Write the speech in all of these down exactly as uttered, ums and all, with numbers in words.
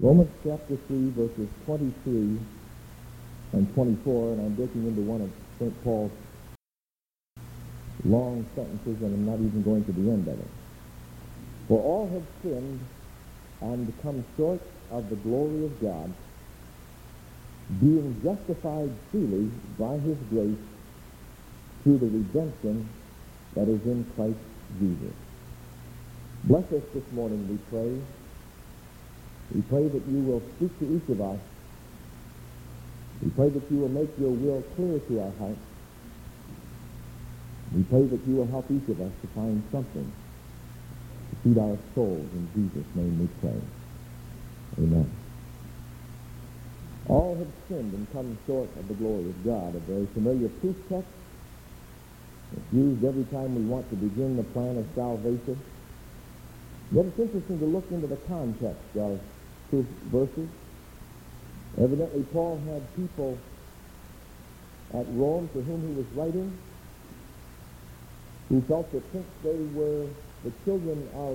Romans chapter three, verses twenty-three and twenty-four, and I'm breaking into one of Saint Paul's long sentences, and I'm not even going to the end of it. For all have sinned and come short of the glory of God, being justified freely by his grace through the redemption that is in Christ Jesus. Bless us this morning, we pray. We pray that you will speak to each of us. We pray that you will make your will clear to our hearts. We pray that you will help each of us to find something to feed our souls. In Jesus' name we pray. Amen. All have sinned and come short of the glory of God. A very familiar proof text. It's used every time we want to begin the plan of salvation. Yet it's interesting to look into the context of proof verses. Evidently, Paul had people at Rome to whom he was writing who felt that since they were the children of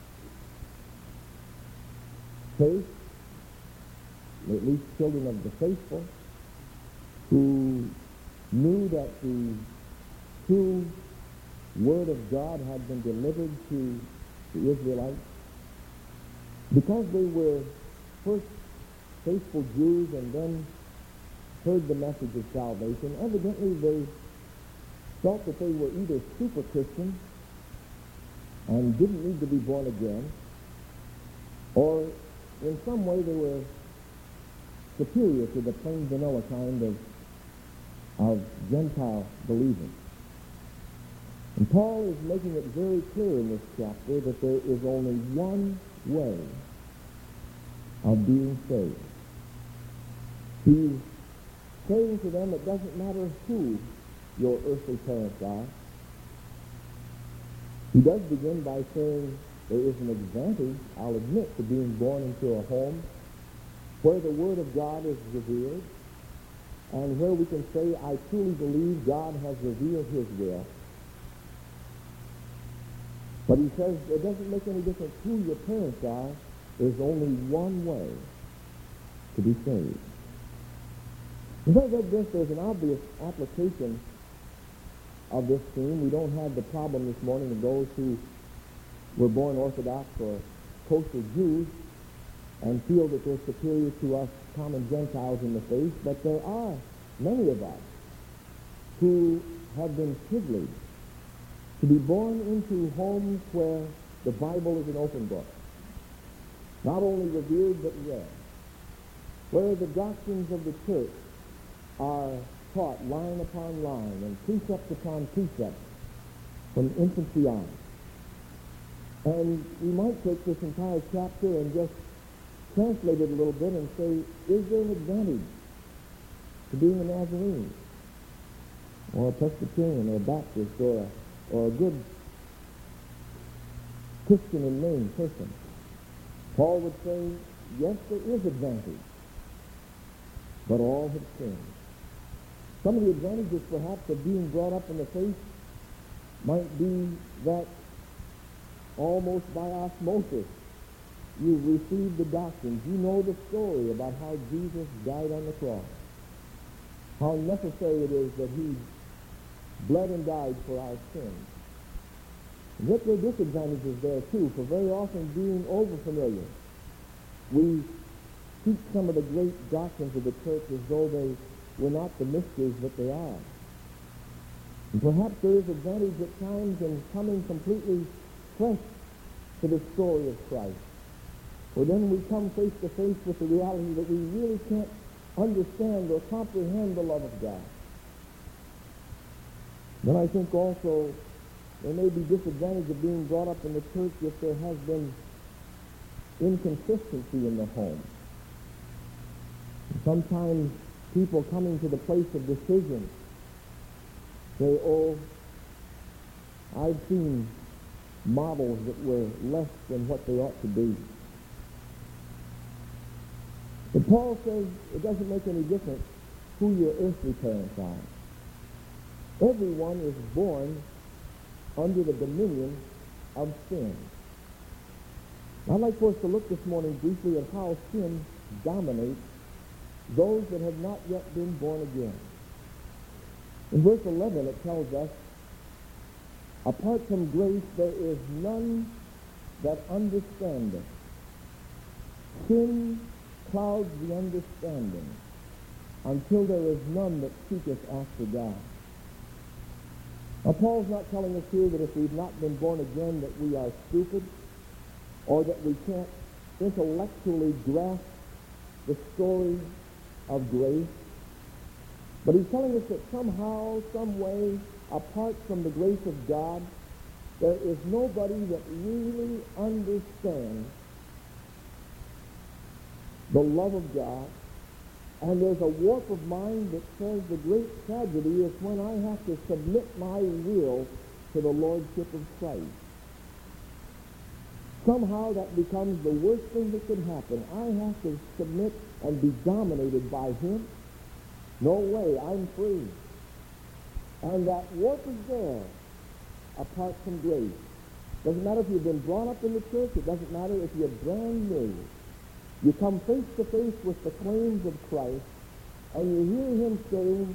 faith, at least children of the faithful, who knew that the true Word of God had been delivered to the Israelites, because they were first faithful Jews and then heard the message of salvation, evidently they felt that they were either super Christians and didn't need to be born again, or in some way they were superior to the plain vanilla kind of, of Gentile believers. And Paul is making it very clear in this chapter that there is only one way of being saved. He's saying to them it doesn't matter who your earthly parents are. He does begin by saying there is an advantage, I'll admit, to being born into a home where the Word of God is revealed and where we can say, I truly believe God has revealed his will. But he says it doesn't make any difference who your parents are. There's only one way to be saved. As I read this, there's an obvious application of this theme. We don't have the problem this morning of those who were born Orthodox or kosher Jews and feel that they're superior to us common Gentiles in the faith, but there are many of us who have been privileged to be born into homes where the Bible is an open book, not only revered but read, where the doctrines of the church are taught line upon line and precept upon precept from infancy on. And we might take this entire chapter and just translate it a little bit and say, is there an advantage to being a Nazarene or a Presbyterian or a Baptist or a or a good Christian in name person? Paul would say, yes, there is advantage, but all have sinned. Some of the advantages, perhaps, of being brought up in the faith might be that almost by osmosis, you've received the doctrines. You know the story about how Jesus died on the cross, how necessary it is that he bled and died for our sins. And yet there are disadvantages there too, for very often being over-familiar, we teach some of the great doctrines of the church as though they were not the mysteries that they are. And perhaps there is advantage at times in coming completely fresh to the story of Christ. For then we come face to face with the reality that we really can't understand or comprehend the love of God. Then I think also there may be disadvantage of being brought up in the church if there has been inconsistency in the home. And sometimes people coming to the place of decision say, oh, I've seen models that were less than what they ought to be. But Paul says it doesn't make any difference who your earthly parents are. Everyone is born under the dominion of sin. I'd like for us to look this morning briefly at how sin dominates those that have not yet been born again. In verse eleven it tells us, apart from grace there is none that understandeth. Sin clouds the understanding until there is none that seeketh after God. Now Paul's not telling us here that if we've not been born again that we are stupid or that we can't intellectually grasp the story of grace. But he's telling us that somehow, some way, apart from the grace of God, there is nobody that really understands the love of God. And there's a warp of mind that says the great tragedy is when I have to submit my will to the lordship of Christ. Somehow that becomes the worst thing that could happen. I have to submit and be dominated by him. No way, I'm free. And that warp is there apart from grace. Doesn't matter if you've been brought up in the church. It doesn't matter if you're brand new. You come face to face with the claims of Christ, and you hear him saying,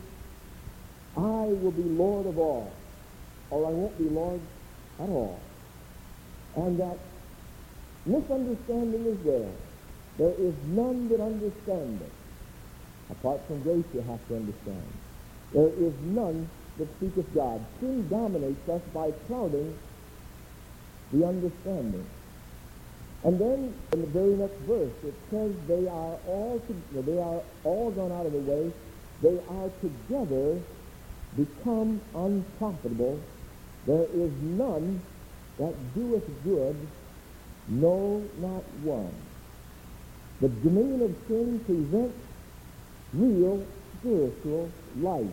I will be Lord of all, or I won't be Lord at all. And that misunderstanding is there. There is none that understand it. Apart from grace, you have to understand. There is none that seeketh God. Sin dominates us by clouding the understanding. And then in the very next verse, it says they are all to, they are all gone out of the way. They are together become unprofitable. There is none that doeth good, no, not one. The dominion of sin presents real spiritual life.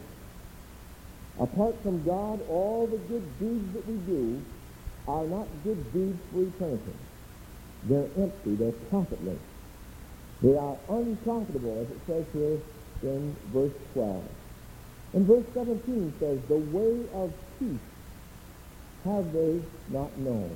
Apart from God, all the good deeds that we do are not good deeds for eternity. They're empty. They're profitless. They are unprofitable, as it says here in verse twelve. And verse seventeen says, the way of peace have they not known.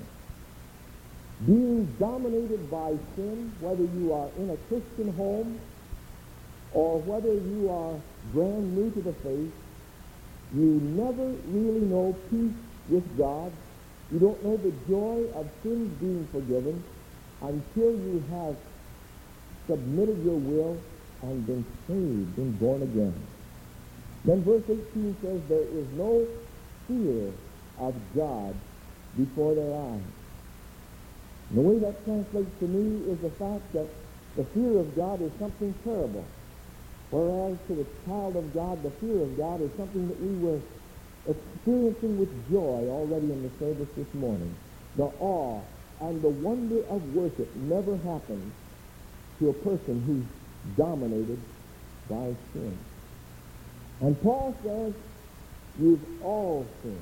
Being dominated by sin, whether you are in a Christian home or whether you are brand new to the faith, you never really know peace with God. You don't know the joy of sins being forgiven until you have submitted your will and been saved, been born again. Then verse eighteen says, there is no fear of God before their eyes. And the way that translates to me is the fact that the fear of God is something terrible, whereas to the child of God, the fear of God is something that we were experiencing with joy already in the service this morning. The awe and the wonder of worship never happens to a person who's dominated by sin. And Paul says, you've all sinned.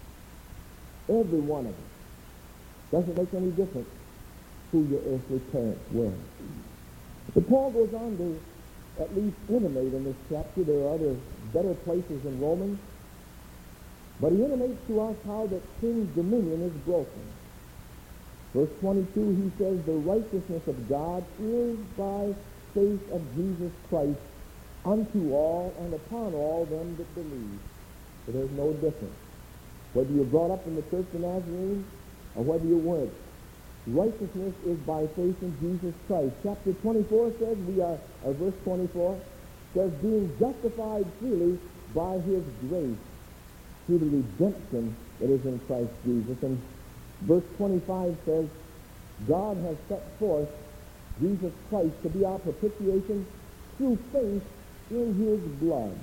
Every one of us. Doesn't make any difference who your earthly parents were. But Paul goes on to at least intimate in this chapter. There are other better places in Romans. But he intimates to us how that sin's dominion is broken. Verse twenty-two, he says, the righteousness of God is by faith of Jesus Christ unto all and upon all them that believe. So there's no difference. Whether you're brought up in the Church of Nazarene or whether you weren't. Righteousness is by faith in Jesus Christ. Chapter twenty-four says we are, or verse twenty-four, says being justified freely by his grace through the redemption that is in Christ Jesus. And verse twenty-five says, God has set forth Jesus Christ to be our propitiation through faith in his blood.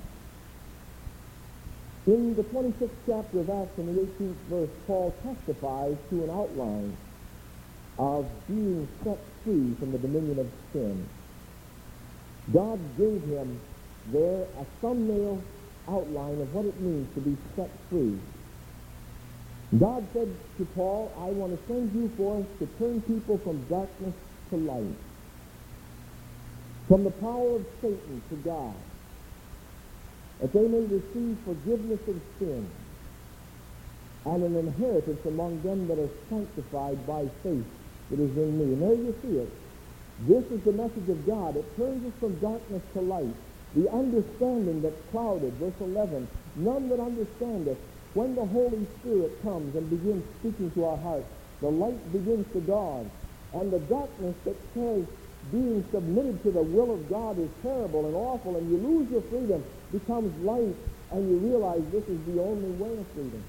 In the twenty-sixth chapter of Acts, in the eighteenth verse, Paul testifies to an outline of being set free from the dominion of sin. God gave him there a thumbnail outline of what it means to be set free. God said to Paul, I want to send you forth to turn people from darkness to light, from the power of Satan to God, that they may receive forgiveness of sin and an inheritance among them that are sanctified by faith that is in me. And there you see it. This is the message of God. It turns us from darkness to light. The understanding that's clouded, verse eleven, none that understandeth. When the Holy Spirit comes and begins speaking to our hearts, the light begins to dawn. And the darkness that says being submitted to the will of God is terrible and awful, and you lose your freedom, becomes light, and you realize this is the only way of freedom.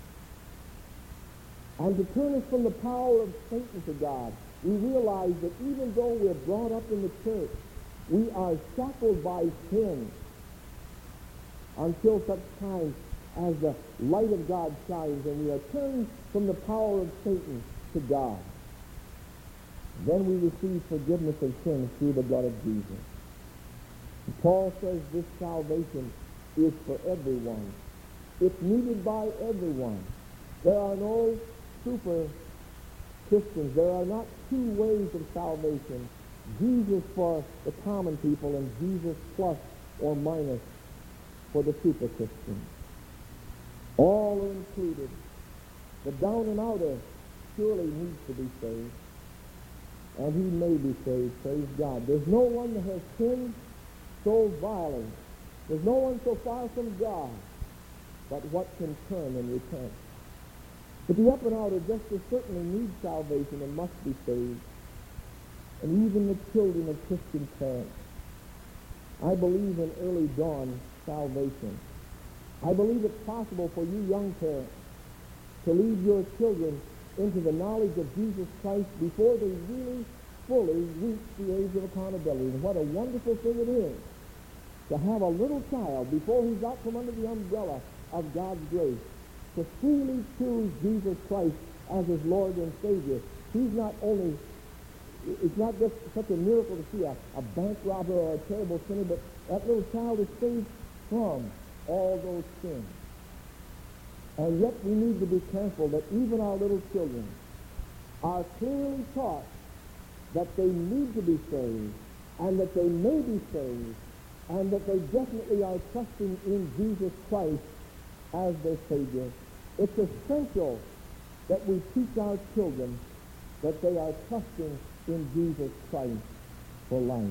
And to turn us from the power of Satan to God, we realize that even though we're brought up in the church, we are shackled by sin until such time as the light of God shines and we are turned from the power of Satan to God. Then we receive forgiveness of sins through the blood of Jesus. And Paul says this salvation is for everyone. It's needed by everyone. There are no super Christians. There are not two ways of salvation. Jesus for the common people and Jesus plus or minus for the super Christians. All are included. The down and outer surely needs to be saved. And he may be saved, praise God. There's no one that has sinned so vilely. There's no one so far from God but what can turn and repent. But the up and outer just as certainly need salvation and must be saved. And even the children of Christian parents. I believe in early dawn salvation. I believe it's possible for you young parents to lead your children into the knowledge of Jesus Christ before they really fully reach the age of accountability. And what a wonderful thing it is to have a little child before he's out from under the umbrella of God's grace to freely choose Jesus Christ as his Lord and Savior. He's not only, it's not just such a miracle to see a, a bank robber or a terrible sinner, but that little child is saved from all those sins. And yet we need to be careful that even our little children are clearly taught that they need to be saved and that they may be saved and that they definitely are trusting in Jesus Christ as their Savior. It's essential that we teach our children that they are trusting in Jesus Christ for life.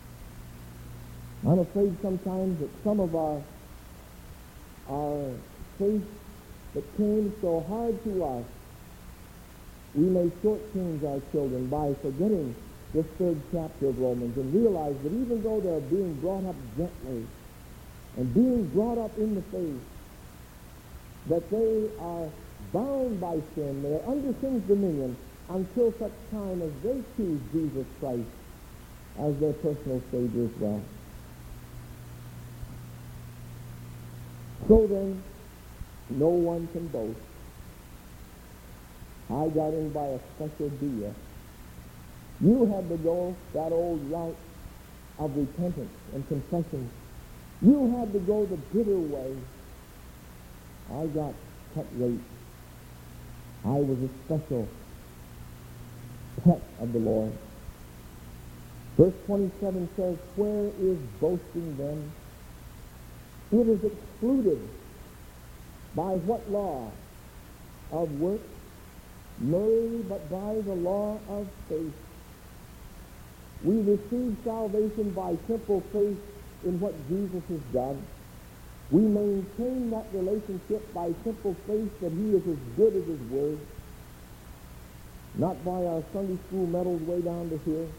I'm afraid sometimes that some of our, our faith that came so hard to us, we may shortchange our children by forgetting this third chapter of Romans and realize that even though they're being brought up gently and being brought up in the faith, that they are bound by sin, they are under sin's dominion until such time as they choose Jesus Christ as their personal Savior as well. So then, no one can boast. I got in by a special deal. You had to go that old route of repentance and confession. You had to go the bitter way. I got cut rate. I was a special pet of the Lord. Verse twenty-seven says, where is boasting then? It is excluded. By what law? Of works? Nay, but by the law of faith. We receive salvation by simple faith in what Jesus has done. We maintain that relationship by simple faith that he is as good as his word. Not by our Sunday school medals way down to here.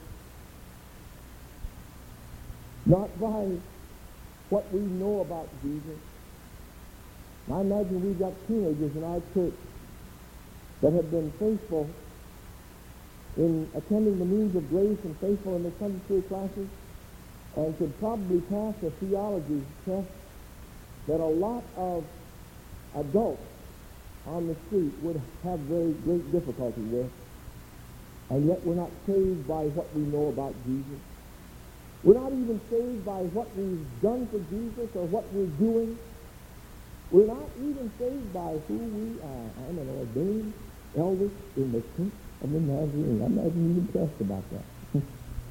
Not by what we know about Jesus. I imagine we've got teenagers in our church that have been faithful in attending the means of grace and faithful in the Sunday school classes and could probably pass a theology test that a lot of adults on the street would have very great difficulty with. And yet we're not saved by what we know about Jesus. We're not even saved by what we've done for Jesus or what we're doing. We're not even saved by who we are. I'm an ordained elder in the Church of the Nazarene. I'm not even impressed about that.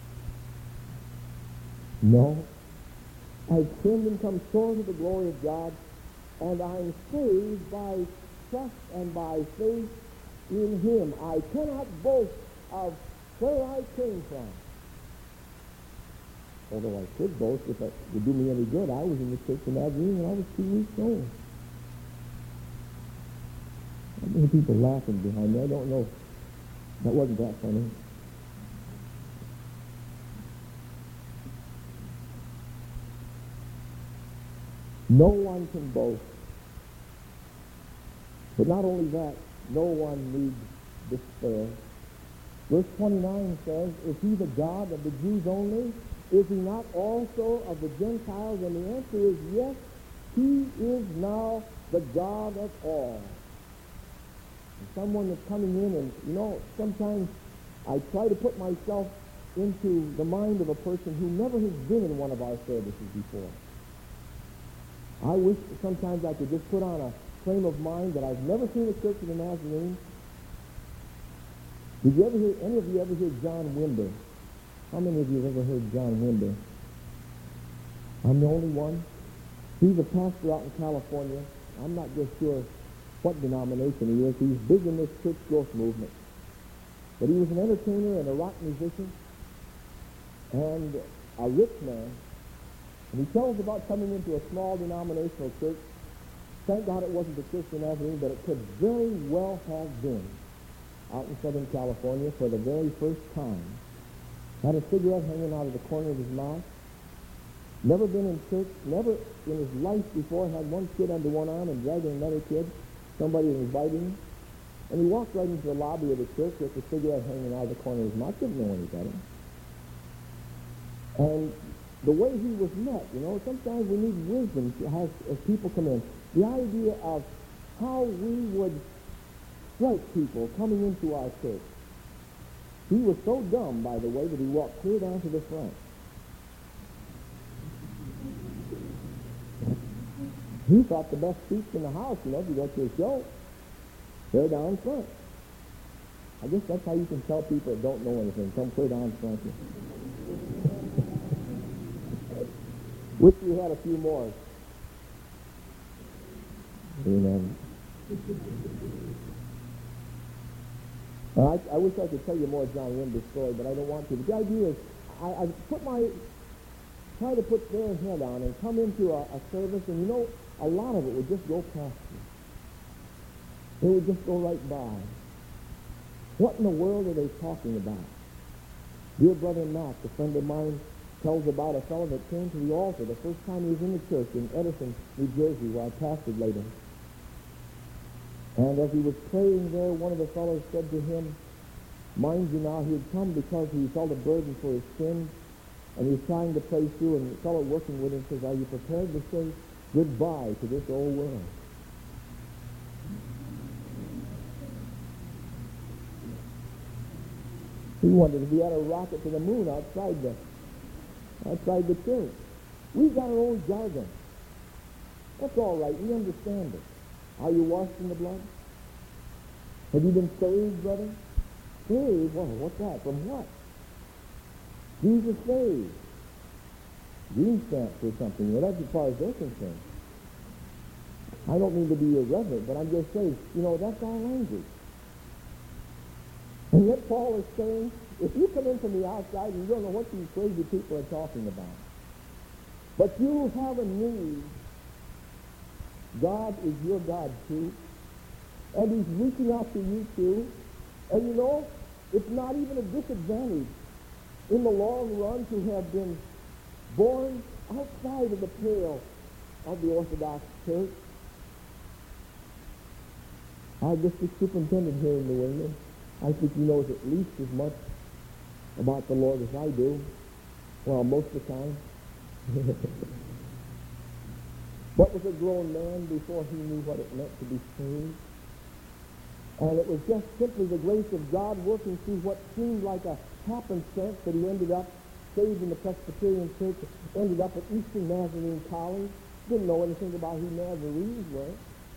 No. I've sinned and come short of the glory of God, and I'm saved by trust and by faith in him. I cannot boast of where I came from. Although I could boast if it would do me any good, I was in the Church of Nazarene when I was two weeks old. How many people laughing behind me? I don't know. That wasn't that funny. No one can boast. But not only that, no one needs despair. Verse twenty-nine says, is he the God of the Jews only? Is he not also of the Gentiles? And the answer is yes, he is now the God of all. And someone that's coming in and, you know, sometimes I try to put myself into the mind of a person who never has been in one of our services before. I wish sometimes I could just put on a frame of mind that I've never seen a Church of the Nazarene. Did you ever hear, any of you ever hear John Wimber? How many of you have ever heard John Wimber? I'm the only one. He's a pastor out in California. I'm not just sure what denomination he is. He's big in this church growth movement. But he was an entertainer and a rock musician and a rich man. And he tells about coming into a small denominational church. Thank God it wasn't the Church of the Nazarene, but it could very well have been out in Southern California for the very first time. Had a cigarette hanging out of the corner of his mouth. Never been in church, never in his life before had one kid under one arm and dragging another kid. Somebody inviting him. And he walked right into the lobby of the church with the cigarette hanging out of the corner of his mouth. Didn't know any better. And the way he was met, you know, sometimes we need wisdom to have, as people come in. The idea of how we would strike people coming into our church. He was so dumb, by the way, that he walked clear down to the front. He thought the best seats in the house, you know, if you go to a show, they're down front. I guess that's how you can tell people that don't know anything. Come clear down front. Wish we had a few more. Amen. I, I wish I could tell you more John Wimber's story, but I don't want to. But the idea is, I, I put my, try to put their head on and come into a, a service, and you know, a lot of it would just go past you. It would just go right by. What in the world are they talking about? Dear brother Matt, a friend of mine, tells about a fellow that came to the altar the first time he was in the church in Edison, New Jersey, where I pastored later. And as he was praying there, one of the fellows said to him, mind you now, he had come because he felt a burden for his sins, and he was trying to pray through, and the fellow working with him says, are you prepared to say goodbye to this old world? He wondered if he had a rocket to the moon outside the outside the church. We've got our own jargon. That's all right. We understand it. Are you washed in the blood? Have you been saved, brother? Saved? Well, what's that? From what? Jesus saved. Green stamp for something. Well, that's as far as they're concerned. I don't mean to be irreverent, but I'm just saying, you know, that's our language. And yet Paul is saying, if you come in from the outside, you don't know what these crazy people are talking about. But you have a need. God is your God too. And he's reaching out to you too. And you know, it's not even a disadvantage in the long run to have been born outside of the pale of the Orthodox Church. Our district superintendent here in New England, I think he knows at least as much about the Lord as I do. Well, most of the time. What was a grown man before he knew what it meant to be saved? And it was just simply the grace of God working through what seemed like a happenstance that he ended up saved in the Presbyterian Church, ended up at Eastern Nazarene College, didn't know anything about who Nazarenes were.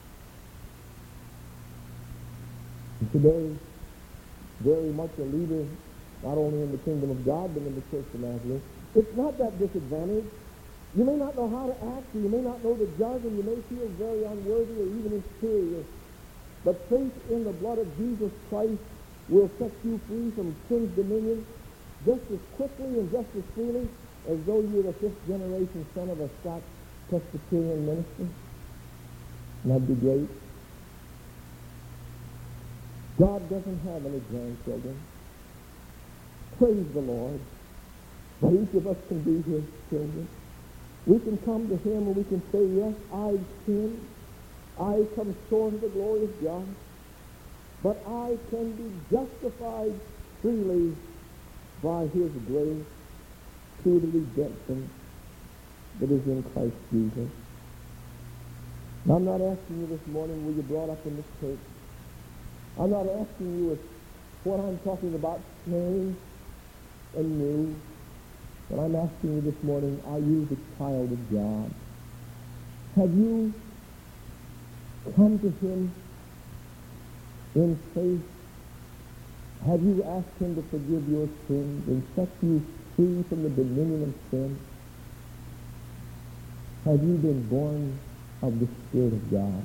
And today, very much a leader, not only in the kingdom of God, but in the Church of Nazarene. It's not that disadvantage. You may not know how to act, or you may not know the jargon, you may feel very unworthy or even inferior. But faith in the blood of Jesus Christ will set you free from sin's dominion just as quickly and just as freely as though you're the fifth generation son of a Scotch Presbyterian minister. And that'd be great. God doesn't have any grandchildren. Praise the Lord. But each of us can be his children. We can come to him and we can say, yes, I've sinned. I come short of the glory of God. But I can be justified freely by his grace through the redemption that is in Christ Jesus. Now, I'm not asking you this morning, were you brought up in this church? I'm not asking you if what I'm talking about changed and new. But I'm asking you this morning, are you the child of God? Have you come to him in faith? Have you asked him to forgive your sins and set you free from the dominion of sin? Have you been born of the Spirit of God?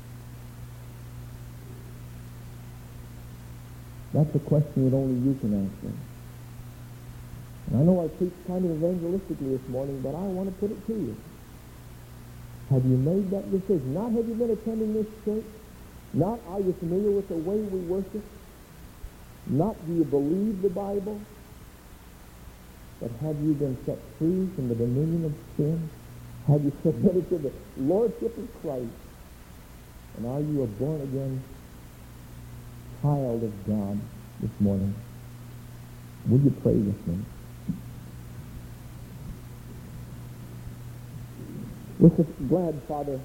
That's a question that only you can answer. And I know I preached kind of evangelistically this morning, but I want to put it to you. Have you made that decision? Not have you been attending this church? Not are you familiar with the way we worship? Not do you believe the Bible? But have you been set free from the dominion of sin? Have you submitted to the lordship of Christ? And are you a born-again child of God this morning? Will you pray with me? We're so glad, Father,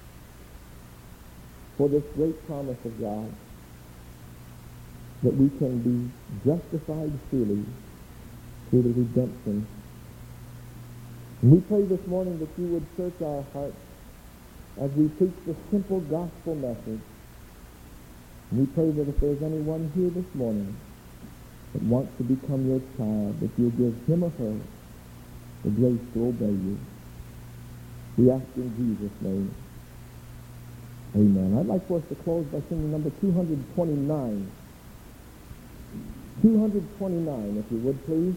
for this great promise of God that we can be justified freely through the redemption. And we pray this morning that you would search our hearts as we preach the simple gospel message. And we pray that if there's anyone here this morning that wants to become your child, that you'll give him or her the grace to obey you. We ask in Jesus' name. Amen. I'd like for us to close by singing number two twenty-nine. two twenty-nine, if you would, please.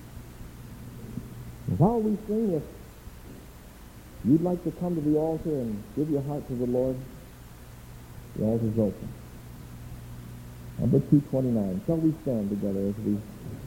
While we sing, if you'd like to come to the altar and give your heart to the Lord, the altar's open. Number two twenty-nine. Shall we stand together as we